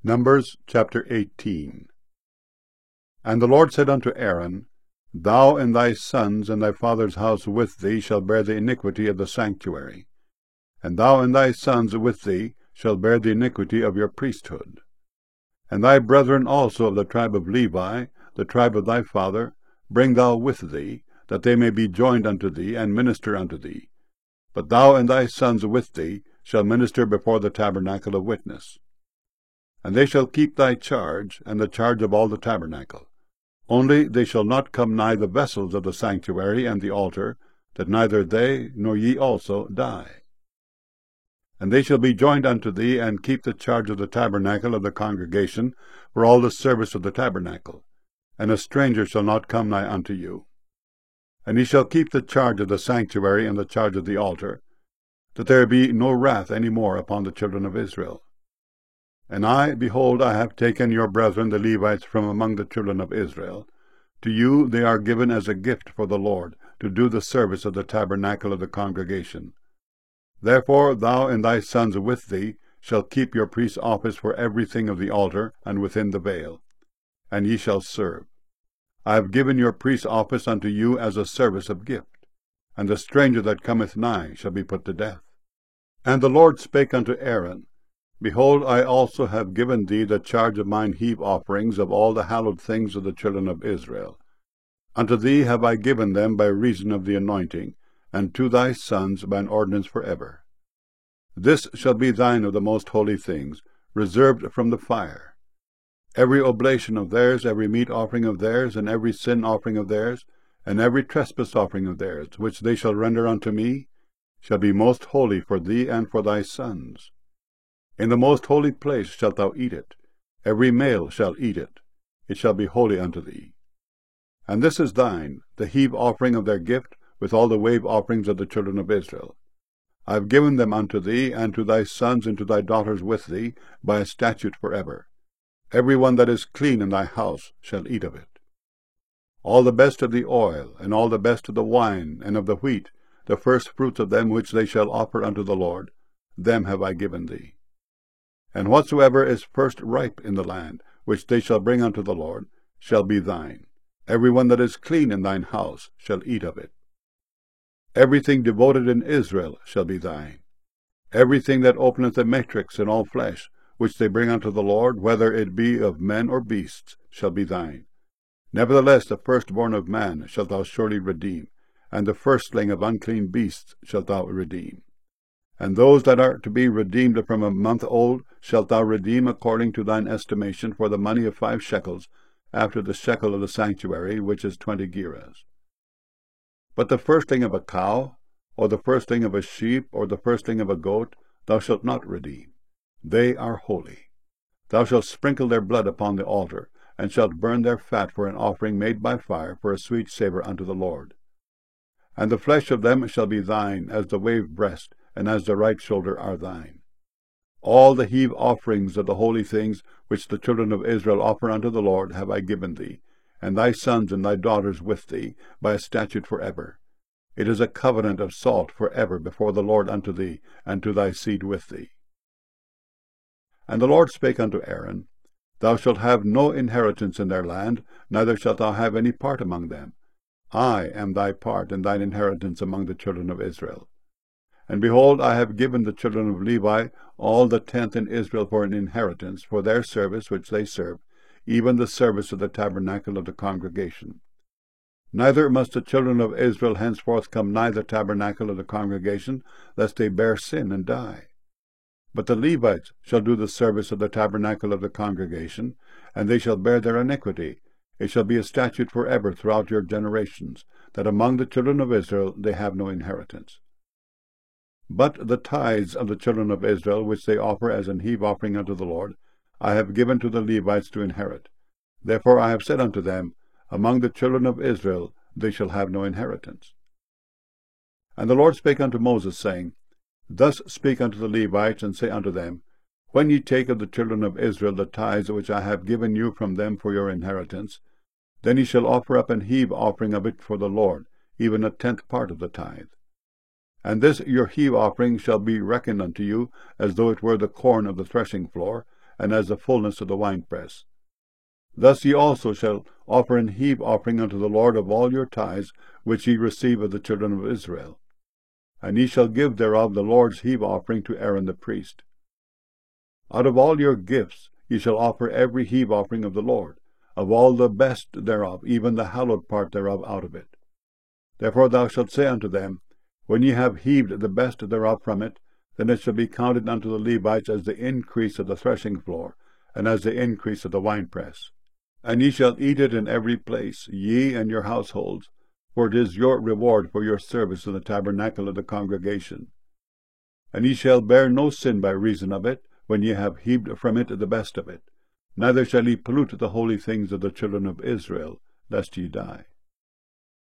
Numbers chapter 18. And the Lord said unto Aaron, Thou and thy sons and thy father's house with thee shall bear the iniquity of the sanctuary, and thou and thy sons with thee shall bear the iniquity of your priesthood. And thy brethren also of the tribe of Levi, the tribe of thy father, bring thou with thee, that they may be joined unto thee, and minister unto thee. But thou and thy sons with thee shall minister before the tabernacle of witness. And they shall keep thy charge, and the charge of all the tabernacle. Only they shall not come nigh the vessels of the sanctuary and the altar, that neither they nor ye also die. And they shall be joined unto thee, and keep the charge of the tabernacle of the congregation, for all the service of the tabernacle. And a stranger shall not come nigh unto you. And ye shall keep the charge of the sanctuary and the charge of the altar, that there be no wrath any more upon the children of Israel. And I, behold, I have taken your brethren the Levites from among the children of Israel. To you they are given as a gift for the Lord, to do the service of the tabernacle of the congregation. Therefore thou and thy sons with thee shall keep your priest's office for everything of the altar, and within the veil, and ye shall serve. I have given your priest's office unto you as a service of gift, and the stranger that cometh nigh shall be put to death. And the Lord spake unto Aaron, Behold, I also have given thee the charge of mine heave offerings of all the hallowed things of the children of Israel. Unto thee have I given them by reason of the anointing, and to thy sons by an ordinance for ever. This shall be thine of the most holy things, reserved from the fire. Every oblation of theirs, every meat offering of theirs, and every sin offering of theirs, and every trespass offering of theirs, which they shall render unto me, shall be most holy for thee and for thy sons. In the most holy place shalt thou eat it. Every male shall eat it. It shall be holy unto thee. And this is thine, the heave offering of their gift, with all the wave offerings of the children of Israel. I have given them unto thee, and to thy sons and to thy daughters with thee, by a statute for ever. Every one that is clean in thy house shall eat of it. All the best of the oil, and all the best of the wine, and of the wheat, the first fruits of them which they shall offer unto the Lord, them have I given thee. And whatsoever is first ripe in the land, which they shall bring unto the Lord, shall be thine. Every one that is clean in thine house shall eat of it. Everything devoted in Israel shall be thine. Everything that openeth a matrix in all flesh, which they bring unto the Lord, whether it be of men or beasts, shall be thine. Nevertheless the firstborn of man shalt thou surely redeem, and the firstling of unclean beasts shalt thou redeem. And those that are to be redeemed from a month old shalt thou redeem according to thine estimation, for the money of 5 shekels, after the shekel of the sanctuary, which is 20 gerahs. But the firstling of a cow, or the firstling of a sheep, or the firstling of a goat, thou shalt not redeem. They are holy. Thou shalt sprinkle their blood upon the altar, and shalt burn their fat for an offering made by fire, for a sweet savour unto the Lord. And the flesh of them shall be thine, as the wave breast, and as the right shoulder are thine. All the heave offerings of the holy things which the children of Israel offer unto the Lord have I given thee, and thy sons and thy daughters with thee, by a statute for ever. It is a covenant of salt for ever before the Lord unto thee, and to thy seed with thee. And the Lord spake unto Aaron, Thou shalt have no inheritance in their land, neither shalt thou have any part among them. I am thy part and thine inheritance among the children of Israel. And behold, I have given the children of Levi all the 10th in Israel for an inheritance, for their service which they serve, even the service of the tabernacle of the congregation. Neither must the children of Israel henceforth come nigh the tabernacle of the congregation, lest they bear sin and die. But the Levites shall do the service of the tabernacle of the congregation, and they shall bear their iniquity. It shall be a statute for ever throughout your generations, that among the children of Israel they have no inheritance. But the tithes of the children of Israel, which they offer as an heave offering unto the Lord, I have given to the Levites to inherit. Therefore I have said unto them, Among the children of Israel they shall have no inheritance. And the Lord spake unto Moses, saying, Thus speak unto the Levites, and say unto them, When ye take of the children of Israel the tithes which I have given you from them for your inheritance, then ye shall offer up an heave offering of it for the Lord, even a 10th part of the tithe. And this your heave offering shall be reckoned unto you, as though it were the corn of the threshing floor, and as the fullness of the winepress. Thus ye also shall offer an heave offering unto the Lord of all your tithes, which ye receive of the children of Israel. And ye shall give thereof the Lord's heave offering to Aaron the priest. Out of all your gifts ye shall offer every heave offering of the Lord, of all the best thereof, even the hallowed part thereof out of it. Therefore thou shalt say unto them, When ye have heaved the best thereof from it, then it shall be counted unto the Levites as the increase of the threshing floor, and as the increase of the winepress. And ye shall eat it in every place, ye and your households, for it is your reward for your service in the tabernacle of the congregation. And ye shall bear no sin by reason of it, when ye have heaved from it the best of it. Neither shall ye pollute the holy things of the children of Israel, lest ye die.